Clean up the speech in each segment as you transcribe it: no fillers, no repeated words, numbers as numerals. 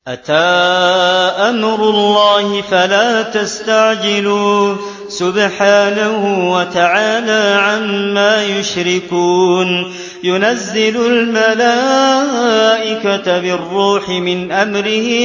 أتى أمر الله فلا تستعجلوه سبحانه وتعالى عما يشركون ينزل الملائكة بالروح من أمره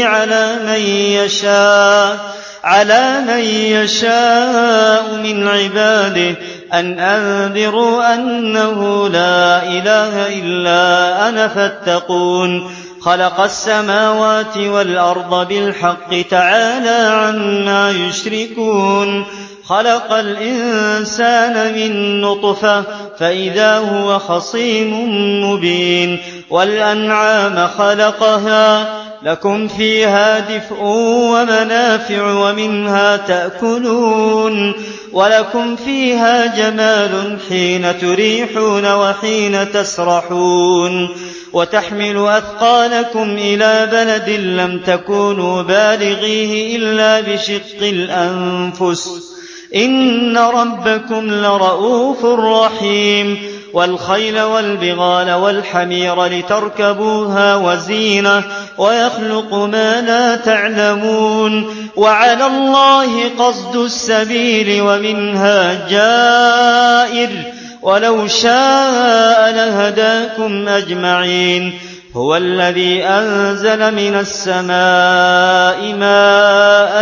على من يشاء من عباده أن أنذروا أنه لا إله إلا أنا فاتقون خلق السماوات والأرض بالحق تعالى عما يشركون خلق الإنسان من نطفة فإذا هو خصيم مبين والأنعام خلقها لكم فيها دفء ومنافع ومنها تأكلون ولكم فيها جمال حين تريحون وحين تسرحون وتحمل أثقالكم إلى بلد لم تكونوا بالغيه إلا بشق الأنفس إن ربكم لرؤوف رحيم والخيل والبغال والحمير لتركبوها وزينة ويخلق ما لا تعلمون وعلى الله قصد السبيل ومنها جائر ولو شاء لهداكم أجمعين هو الذي أنزل من السماء ماء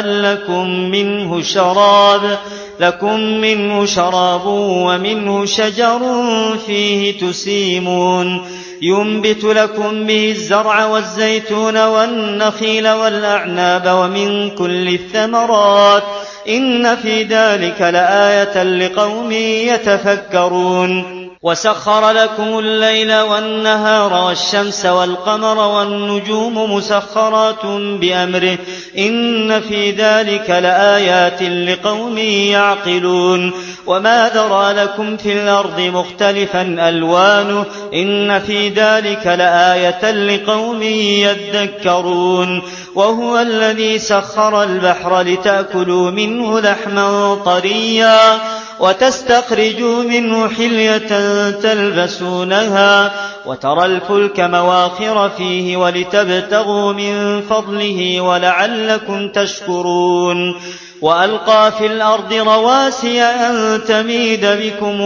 لكم منه شراب ومنه شجر فيه تسيمون ينبت لكم به الزرع والزيتون والنخيل والأعناب ومن كل الثمرات إن في ذلك لآية لقوم يتفكرون وسخر لكم الليل والنهار والشمس والقمر والنجوم مسخرات بأمره إن في ذلك لآيات لقوم يعقلون وما ذرى لكم في الأرض مختلفا ألوانه إن في ذلك لآية لقوم يذكرون وهو الذي سخر البحر لتأكلوا منه لحما طريا وتستخرجوا منه حلية تلبسونها وترى الفلك مواخر فيه ولتبتغوا من فضله ولعلكم تشكرون وألقى في الأرض رواسي أن تميد بكم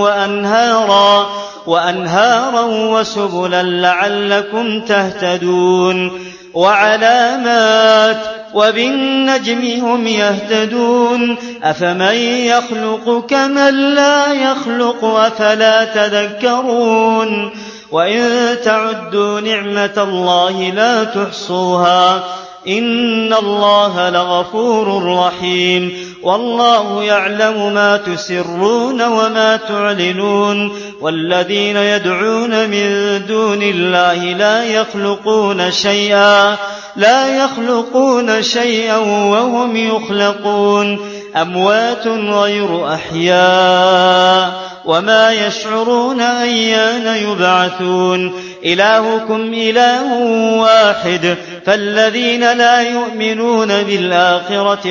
وأنهارا وسبلا لعلكم تهتدون وعلامات وبالنجم هم يهتدون أفمن يخلق كمن لا يخلق أفلا تذكرون وإن تعدوا نعمة الله لا تحصوها إن الله لغفور رحيم والله يعلم ما تسرون وما تعلنون والذين يدعون من دون الله لا يخلقون شيئا وهم يخلقون أموات غير أحياء وما يشعرون أيان يبعثون إلهكم إله واحد فالذين لا يؤمنون بالآخرة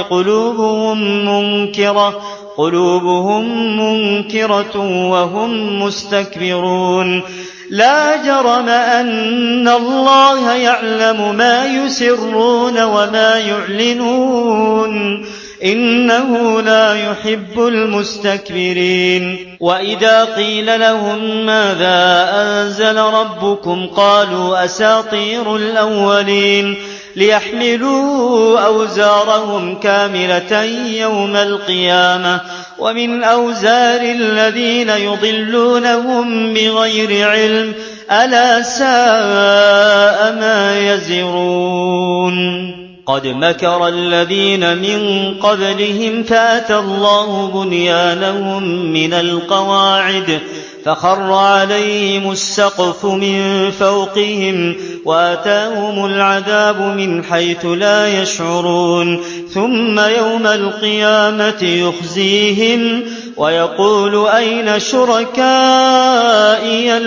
قلوبهم منكرة وهم مستكبرون لا جرم أن الله يعلم ما يسرون وما يعلنون إنه لا يحب المستكبرين وإذا قيل لهم ماذا أنزل ربكم قالوا أساطير الأولين ليحملوا أوزارهم كاملة يوم القيامة ومن أوزار الذين يضلونهم بغير علم ألا ساء ما يزرون قد مكر الذين من قبلهم فأتى الله بنيانهم من القواعد فخر عليهم السقف من فوقهم وآتاهم العذاب من حيث لا يشعرون ثم يوم القيامة يخزيهم ويقول أين شركائي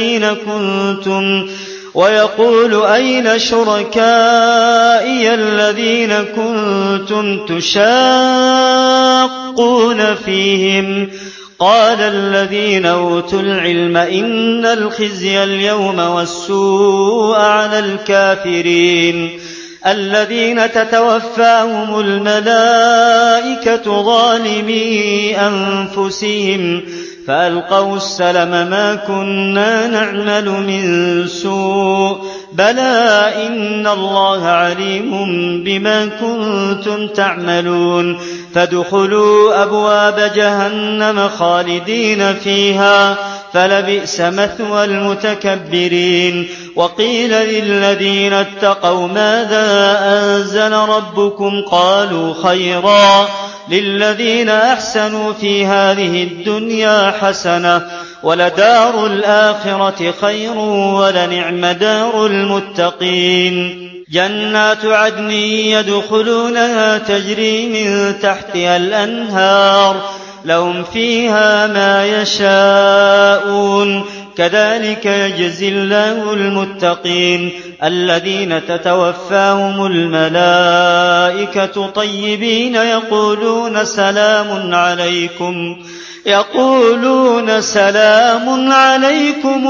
الذين كنتم تشاقون فيهم قال الذين أوتوا العلم إن الخزي اليوم والسوء على الكافرين الذين تتوفاهم الملائكة ظالمي أنفسهم فألقوا السلم ما كنا نعمل من سوء بلى إن الله عليم بما كنتم تعملون فادخلوا أبواب جهنم خالدين فيها فلبئس مثوى المتكبرين وقيل للذين اتقوا ماذا أنزل ربكم قالوا خيرا للذين أحسنوا في هذه الدنيا حسنة ولدار الآخرة خير ولنعم دار المتقين جنات عدن يدخلونها تجري من تحتها الأنهار لهم فيها ما يشاءون كذلك يجزي الله المتقين الذين تتوفاهم الملائكة طيبين يقولون سلام عليكم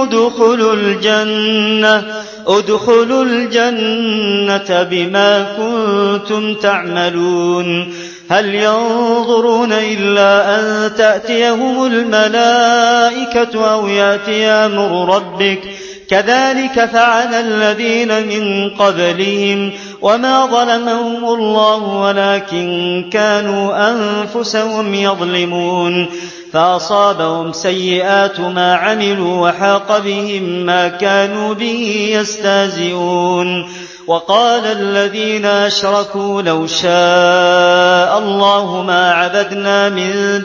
ادخلوا الجنة بما كنتم تعملون هل ينظرون إلا أن تأتيهم الملائكة أو يأتي أمر ربك كذلك فعل الذين من قبلهم وما ظلمهم الله ولكن كانوا أنفسهم يظلمون فأصابهم سيئات ما عملوا وحاق بهم ما كانوا به يستهزئون وقال الذين أشركوا لو شاء الله ما عبدنا من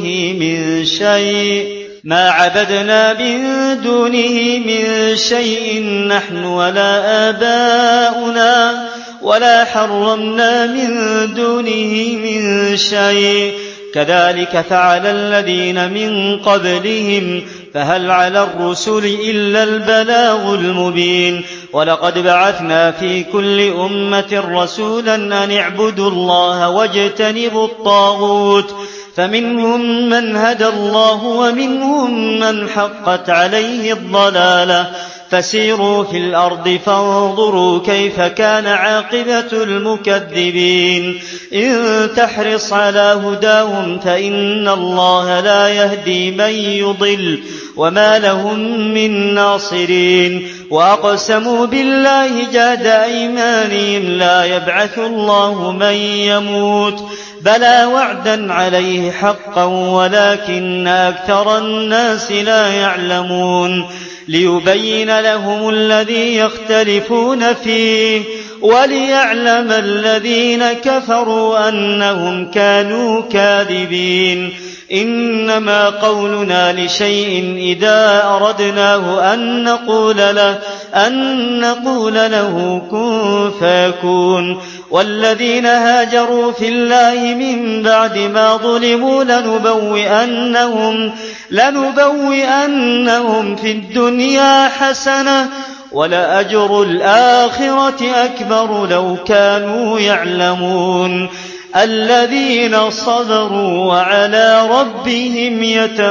دونه من شيء نحن ولا آباؤنا ولا حرمنا من دونه من شيء كذلك فعل الذين من قبلهم فهل على الرسل إلا البلاغ المبين ولقد بعثنا في كل أمة رسولا أن اعبدوا الله واجتنبوا الطاغوت فمنهم من هدى الله ومنهم من حقت عليه الضلالة فسيروا في الأرض فانظروا كيف كان عاقبة المكذبين إن تحرص على هداهم فإن الله لا يهدي من يضل وما لهم من ناصرين وأقسموا بالله جهد أيمانهم لا يبعث الله من يموت بلى وعدا عليه حقا ولكن أكثر الناس لا يعلمون ليبين لهم الذي يختلفون فيه وليعلم الذين كفروا أنهم كانوا كاذبين إنما قولنا لشيء إذا أردناه أن نقول له كن فيكون والذين هاجروا في الله من بعد ما ظلموا لنبوئنهم في الدنيا حسنة ولأجر الآخرة أكبر لو كانوا يعلمون الذين صبروا وعلى ربهم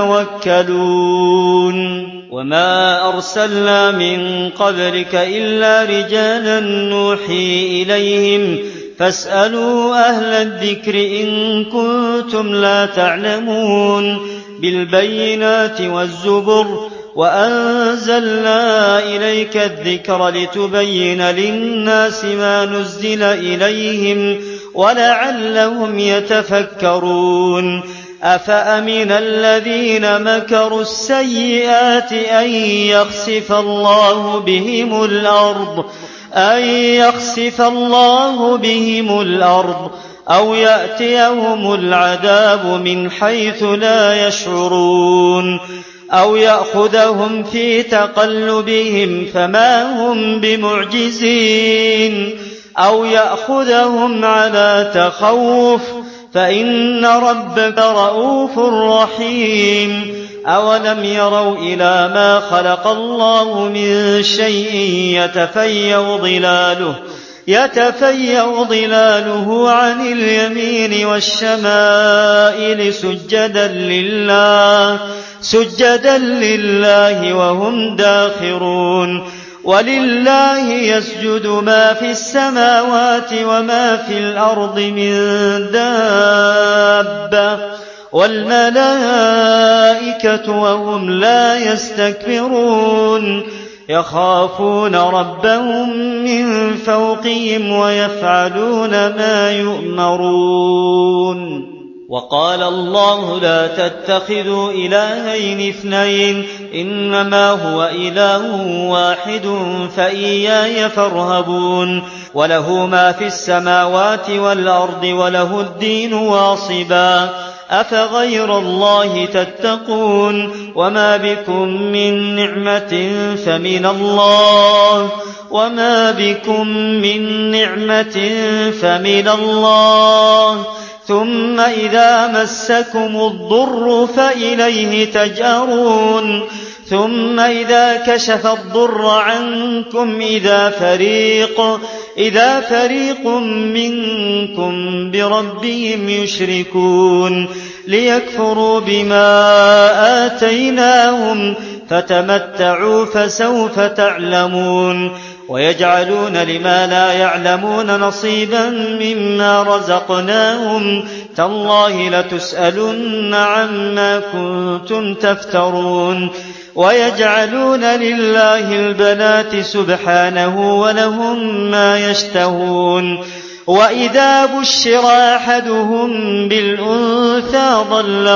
يتوكلون وما أرسلنا من قبلك إلا رجالا نوحي إليهم فاسألوا أهل الذكر إن كنتم لا تعلمون بالبينات والزبر وأنزلنا إليك الذكر لتبين للناس ما نزل إليهم ولعلهم يتفكرون أفأمن الذين مكروا السيئات أن يخسف الله بهم الأرض أو يأتيهم العذاب من حيث لا يشعرون أو يأخذهم في تقلبهم فما هم بمعجزين أو يأخذهم على تخوف فإن ربك رؤوف رحيم أولم يروا إلى ما خلق الله من شيء يتفيأ ظلاله عن اليمين والشمائل سجدا لله وهم داخرون ولله يسجد ما في السماوات وما في الأرض من دابة والملائكة وهم لا يستكبرون يخافون ربهم من فوقهم ويفعلون ما يؤمرون. وقال الله لا تتخذوا إلهين اثنين إنما هو إله واحد فإياي فارهبون وله ما في السماوات والأرض وله الدين واصبا أفغير الله تتقون وما بكم من نعمة فمن الله ثم إذا مسكم الضر فإليه تجأرون ثم إذا كشف الضر عنكم إذا فريق منكم بربهم يشركون ليكفروا بما آتيناهم فتمتعوا فسوف تعلمون ويجعلون لما لا يعلمون نصيبا مما رزقناهم تالله لتسألن عما كنتم تفترون ويجعلون لله البنات سبحانه ولهم ما يشتهون وإذا بشر أحدهم بالأنثى ظل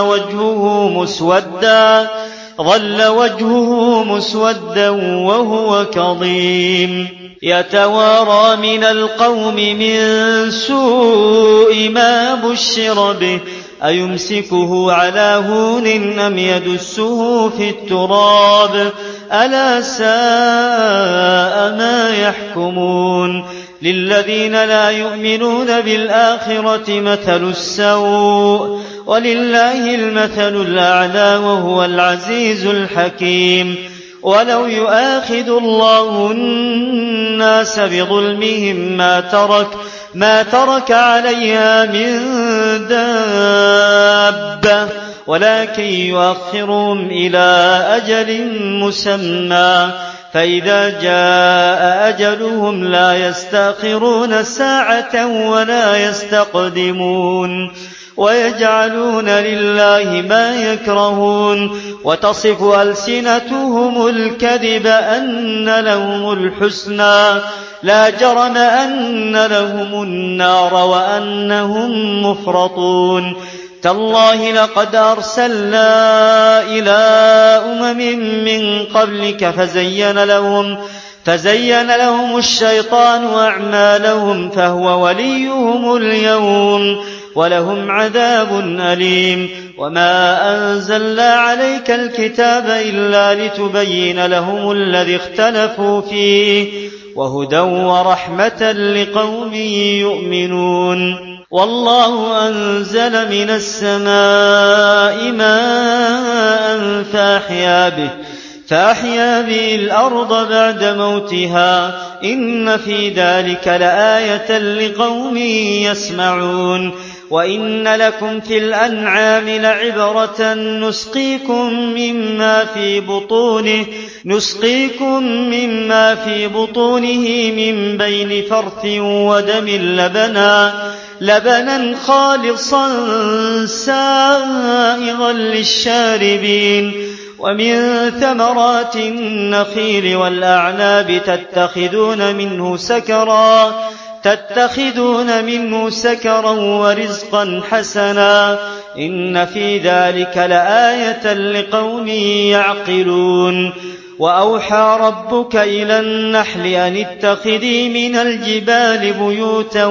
وجهه مسودا وهو كظيم يتوارى من القوم من سوء ما بشر به أيمسكه على هون أم يدسه في التراب ألا ساء ما يحكمون للذين لا يؤمنون بالآخرة مثل السوء ولله المثل الأعلى وهو العزيز الحكيم ولو يؤاخذ الله الناس بظلمهم ما ترك عليها من دابة ولكن يؤخرهم إلى أجل مسمى فإذا جاء أجلهم لا يستأخرون ساعة ولا يستقدمون ويجعلون لله ما يكرهون وتصف ألسنتهم الكذب أن لهم الحسنى لا جرم أن لهم النار وأنهم مفرطون تالله لقد أرسلنا إلى من قبلك فزين لهم الشيطان أعمالهم فهو وليهم اليوم ولهم عذاب أليم وما أنزلنا عليك الكتاب إلا لتبين لهم الذي اختلفوا فيه وهدى ورحمة لقوم يؤمنون والله أنزل من السماء ماء فأحيا به الأرض بعد موتها إن في ذلك لآية لقوم يسمعون وإن لكم في الأنعام لعبرة نسقيكم مما في بطونه من بين فرث ودم لبنا خالصا سائغا للشاربين ومن ثمرات النخيل والأعناب تتخذون منه سكرا ورزقا حسنا إن في ذلك لآية لقوم يعقلون وأوحى ربك إلى النحل أن اتخذي من الجبال بيوتا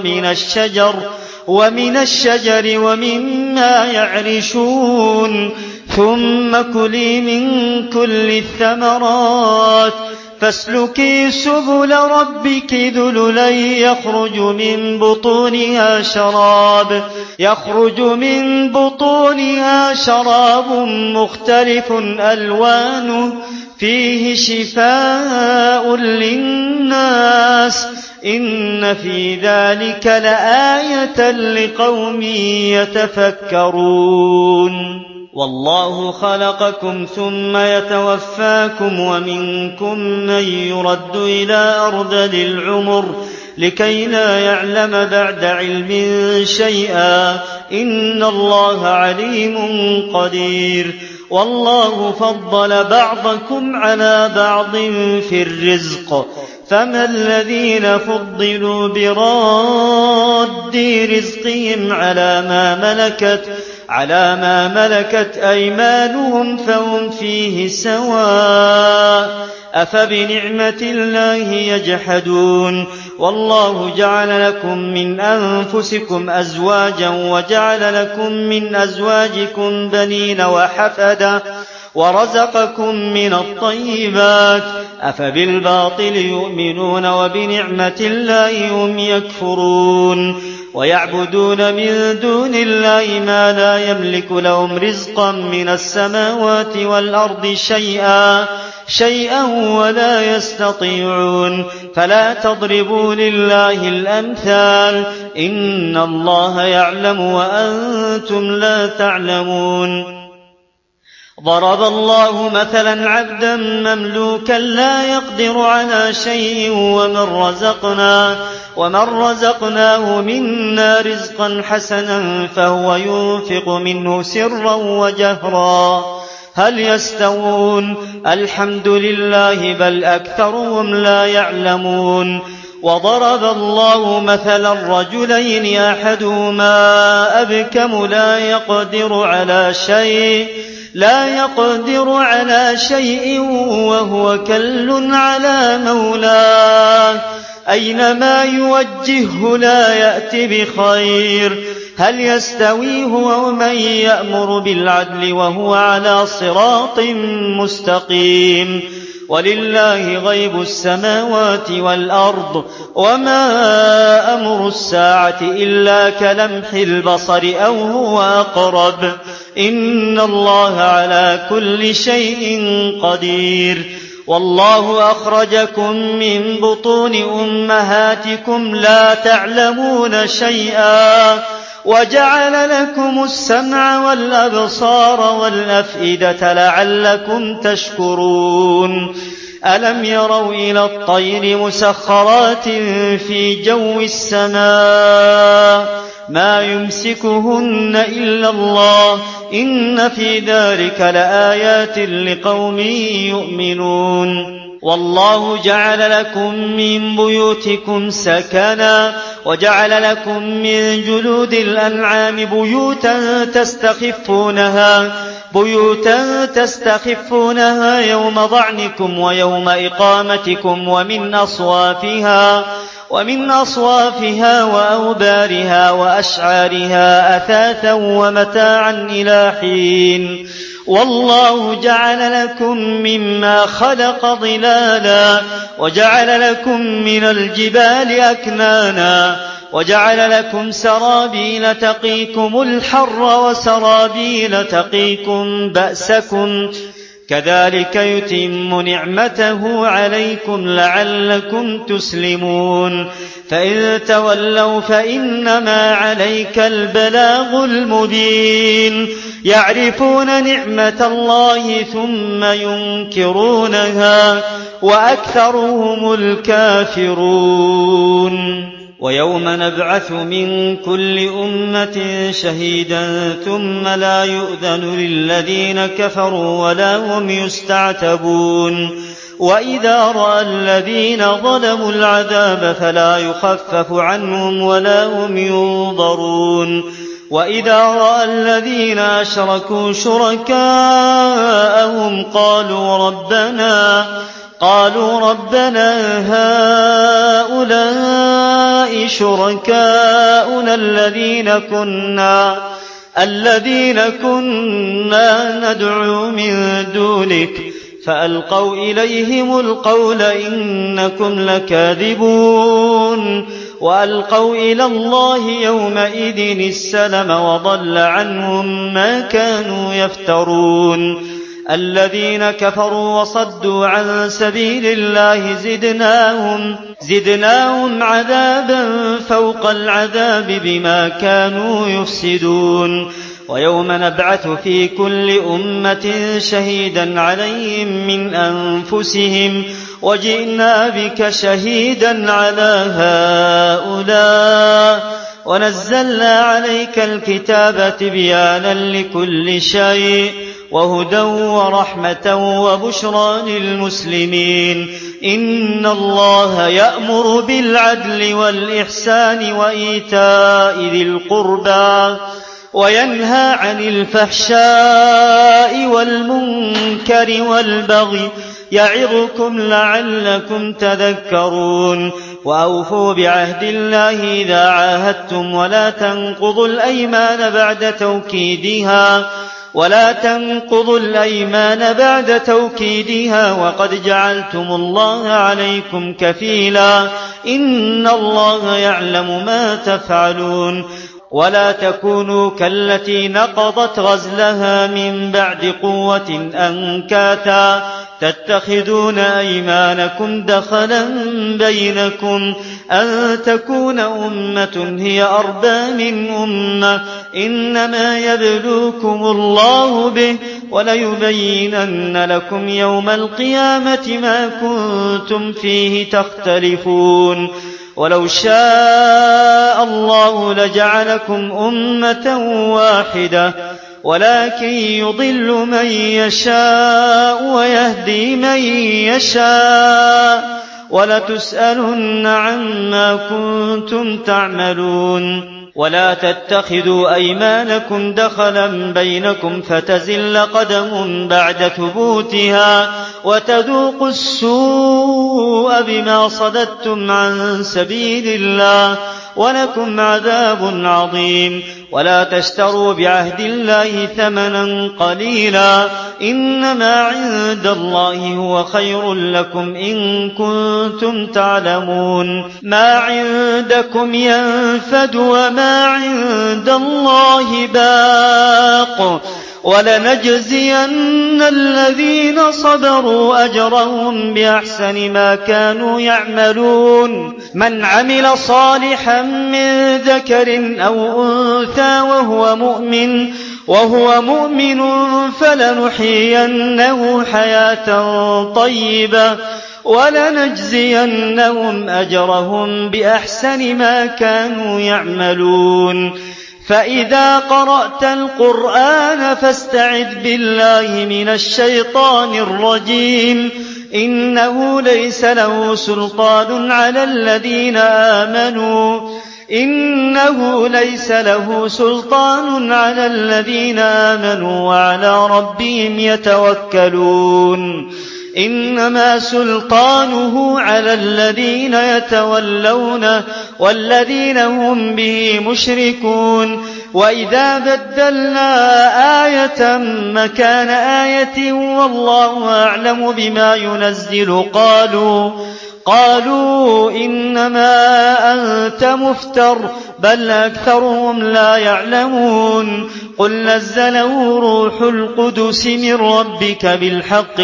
ومن الشجر ومما يعرشون ثم كلي من كل الثمرات فاسلكي سبل ربك ذللا يخرج من بطونها شراب مختلف ألوانه فيه شفاء للناس إن في ذلك لآية لقوم يتفكرون والله خلقكم ثم يتوفاكم ومنكم من يرد إلى أرذل العمر لكي لا يعلم بعد علم شيئا إن الله عليم قدير والله فضل بعضكم على بعض في الرزق فما الذين فضلوا براد رزقهم على ما ملكت أيمانهم فهم فيه سواء أفبنعمة الله يجحدون والله جعل لكم من أنفسكم أزواجا وجعل لكم من أزواجكم بنين وحفدة ورزقكم من الطيبات أفبالباطل يؤمنون وبنعمة الله هم يكفرون ويعبدون من دون الله ما لا يملك لهم رزقا من السماوات والأرض شيئا ولا يستطيعون فلا تضربوا لله الأمثال إن الله يعلم وأنتم لا تعلمون ضرب الله مثلا عبدا مملوكا لا يقدر على شيء ومن رزقناه منا رزقا حسنا فهو ينفق منه سرا وجهرا هل يستوون الحمد لله بل أكثرهم لا يعلمون وضرب الله مثلا رجلين أحدهما أبكم لا يقدر على شيء وهو كل على مولاه أينما يوجهه لا يأتي بخير هل يستوي هو ومن يأمر بالعدل وهو على صراط مستقيم ولله غيب السماوات والأرض وما أمر الساعة إلا كلمح البصر أو هو أقرب إن الله على كل شيء قدير والله أخرجكم من بطون أمهاتكم لا تعلمون شيئا وجعل لكم السمع والأبصار والأفئدة لعلكم تشكرون ألم يروا إلى الطير مسخرات في جو السماء ما يمسكهن إلا الله إن في ذلك لآيات لقوم يؤمنون والله جعل لكم من بيوتكم سكنا وجعل لكم من جلود الأنعام بيوتا تستخفونها يوم ضعنكم ويوم إقامتكم ومن أصوافها وأوبارها وأشعارها أثاثا ومتاعا إلى حين والله جعل لكم مما خلق ظلالا وجعل لكم من الجبال أكنانا وجعل لكم سرابيل تقيكم الحر وسرابيل تقيكم بأسكم كذلك يتم نعمته عليكم لعلكم تسلمون فإن تولوا فإنما عليك البلاغ المبين يعرفون نعمة الله ثم ينكرونها وأكثرهم الكافرون ويوم نبعث من كل أمة شهيدا ثم لا يؤذن للذين كفروا ولا هم يستعتبون وإذا رأى الذين ظلموا العذاب فلا يخفف عنهم ولا هم ينظرون وإذا رأى الذين أشركوا شركاءهم قالوا ربنا هؤلاء شركاؤنا الذين كنا ندعو من دونك فألقوا إليهم القول إنكم لكاذبون وألقوا إلى الله يومئذ السلم وضل عنهم ما كانوا يفترون الذين كفروا وصدوا عن سبيل الله زدناهم عذابا فوق العذاب بما كانوا يفسدون ويوم نبعث في كل أمة شهيدا عليهم من أنفسهم وجئنا بك شهيدا على هؤلاء ونزلنا عليك الكتاب تبيانا لكل شيء وهدى ورحمة وبشرى للمسلمين. إن الله يأمر بالعدل والإحسان وإيتاء ذي القربى وينهى عن الفحشاء والمنكر والبغي يعظكم لعلكم تذكرون. وأوفوا بعهد الله إذا عاهدتم ولا تنقضوا الأيمان بعد توكيدها وقد جعلتم الله عليكم كفيلا إن الله يعلم ما تفعلون. ولا تكونوا كالتي نقضت غزلها من بعد قوة أنكاثا تتخذون أيمانكم دخلا بينكم أن تكون أمة هي أربى من أمة إنما يبلوكم الله به وليبينن لكم يوم القيامة ما كنتم فيه تختلفون. ولو شاء الله لجعلكم أمة واحدة ولكن يضل من يشاء ويهدي من يشاء ولتسألن عما كنتم تعملون. ولا تتخذوا أيمانكم دخلا بينكم فتزل قدم بعد ثبوتها وتذوقوا السوء بما صددتم عن سبيل الله ولكم عذاب عظيم. ولا تشتروا بعهد الله ثمنا قليلا إنما عند الله هو خير لكم إن كنتم تعلمون. ما عندكم ينفد وما عند الله باق ولنجزين الذين صبروا أجرهم بأحسن ما كانوا يعملون. من عمل صالحا من ذكر أو أنثى وهو مؤمن فلنحيينه حياة طيبة ولنجزينهم أجرهم بأحسن ما كانوا يعملون. فإذا قرأت القرآن فاستعذ بالله من الشيطان الرجيم إنه ليس له سلطان على الذين آمنوا وعلى ربهم يتوكلون. إنما سلطانه على الذين يتولونه والذين هم به مشركون. وإذا بدلنا آية مكان آية والله أعلم بما ينزل قالوا إنما أنت مفتر بل أكثرهم لا يعلمون. قل نزله روح القدس من ربك بالحق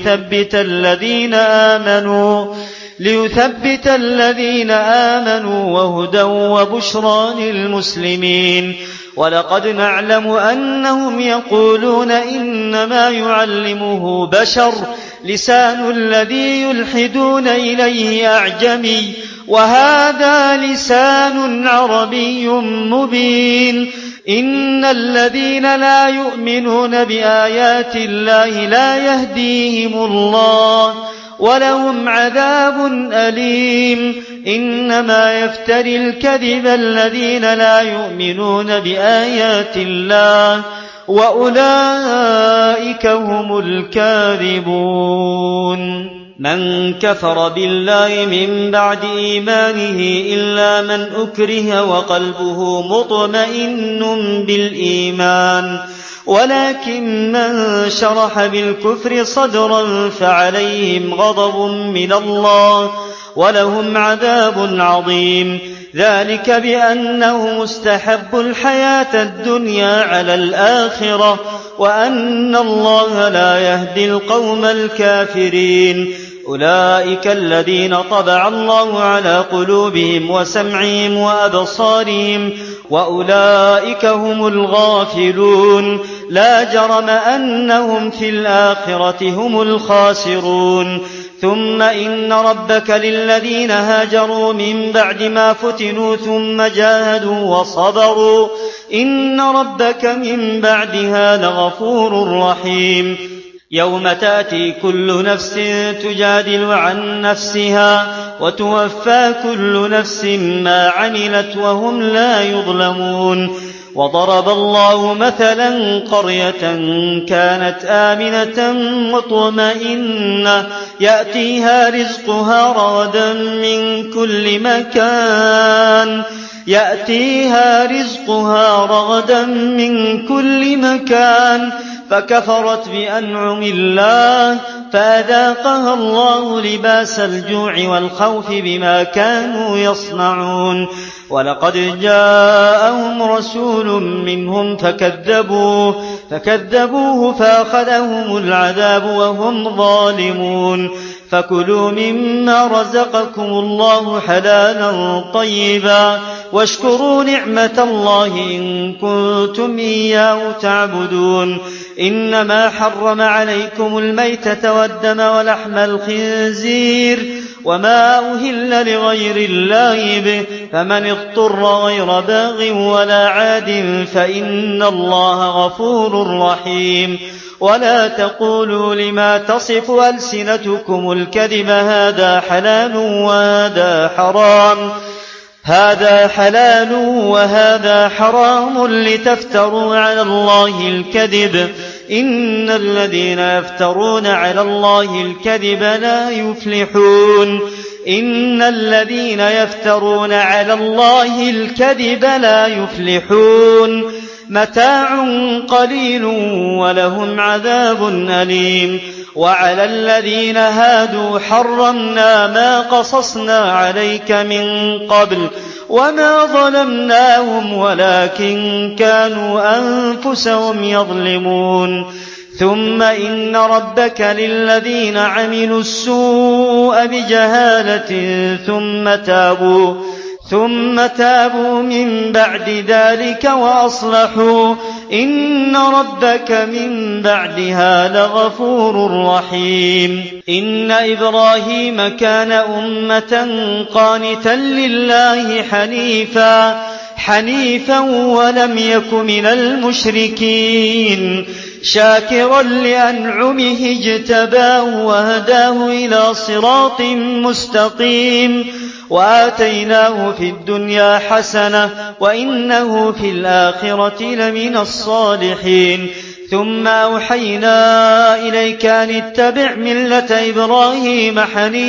ليثبت الذين آمنوا وهدى وبشرى للمسلمين. ولقد نعلم أنهم يقولون إنما يعلمه بشر لسان الذي يلحدون إليه أعجمي وهذا لسان عربي مبين. إن الذين لا يؤمنون بآيات الله لا يهديهم الله ولهم عذاب أليم. إنما يفتري الكذب الذين لا يؤمنون بآيات الله وأولئك هم الكاذبون. من كفر بالله من بعد إيمانه إلا من أكره وقلبه مطمئن بالإيمان ولكن من شرح بالكفر صدرا فعليهم غضب من الله ولهم عذاب عظيم. ذلك بأنه مستحب الحياة الدنيا على الآخرة وأن الله لا يهدي القوم الكافرين. أولئك الذين طبع الله على قلوبهم وسمعهم وأبصارهم وأولئك هم الغافلون لا جرم أنهم في الآخرة هم الخاسرون ثم إن ربك للذين هاجروا من بعد ما فتنوا ثم جاهدوا وصبروا إن ربك من بعدها لغفور رحيم يوم تأتي كل نفس تجادل عن نفسها وتوفى كل نفس ما عملت وهم لا يظلمون وضرب الله مثلا قرية كانت آمنة مطمئنة يأتيها رزقها رغدا من كل مكان فكفرت بأنعم الله فأذاقها الله لباس الجوع والخوف بما كانوا يصنعون ولقد جاءهم رسول منهم فكذبوه فأخذهم العذاب وهم ظالمون فكلوا مما رزقكم الله حلالا طيبا واشكروا نعمة الله إن كنتم إياه تعبدون إنما حرم عليكم الميتة والدم ولحم الخنزير وما أهل لغير الله به فمن اضطر غير باغ ولا عاد فإن الله غفور رحيم ولا تقولوا لما تصف ألسنتكم الكذب هذا حلال وهذا حرام لتفتروا على الله الكذب إن الذين يفترون على الله الكذب لا يفلحون متاع قليل ولهم عذاب أليم وعلى الذين هادوا حرمنا ما قصصنا عليك من قبل وما ظلمناهم ولكن كانوا أنفسهم يظلمون ثم إن ربك للذين عملوا السوء بجهالة ثم تابوا من بعد ذلك وأصلحوا إن ربك من بعدها لغفور رحيم إن إبراهيم كان أمة قانتا لله حنيفا ولم يك من المشركين شاكرا لأنعمه اجتباه وهداه إلى صراط مستقيم وآتيناه في الدنيا حسنة وإنه في الآخرة لمن الصالحين ثم أوحينا إليك أن اتبع ملة إبراهيم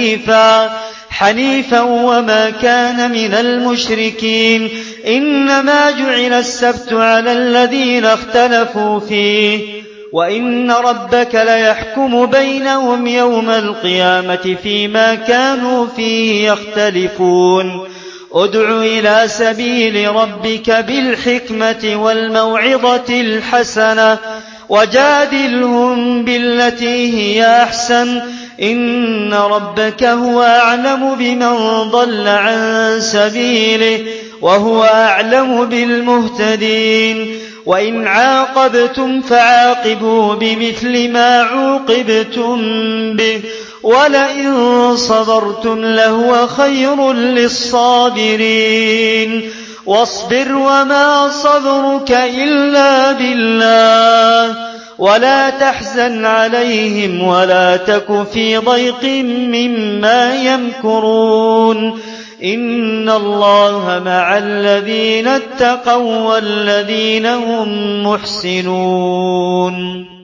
حنيفا وما كان من المشركين إنما جعل السبت على الذين اختلفوا فيه وإن ربك ليحكم بينهم يوم القيامة فيما كانوا فيه يختلفون ادع إلى سبيل ربك بالحكمة والموعظة الحسنة وجادلهم بالتي هي أحسن إن ربك هو أعلم بمن ضل عن سبيله وهو أعلم بالمهتدين وإن عاقبتم فعاقبوا بمثل ما عوقبتم به ولئن صبرتم لهو خير للصابرين واصبر وما صبرك إلا بالله ولا تحزن عليهم ولا تك في ضيق مما يمكرون إن الله مع الذين اتقوا والذين هم محسنون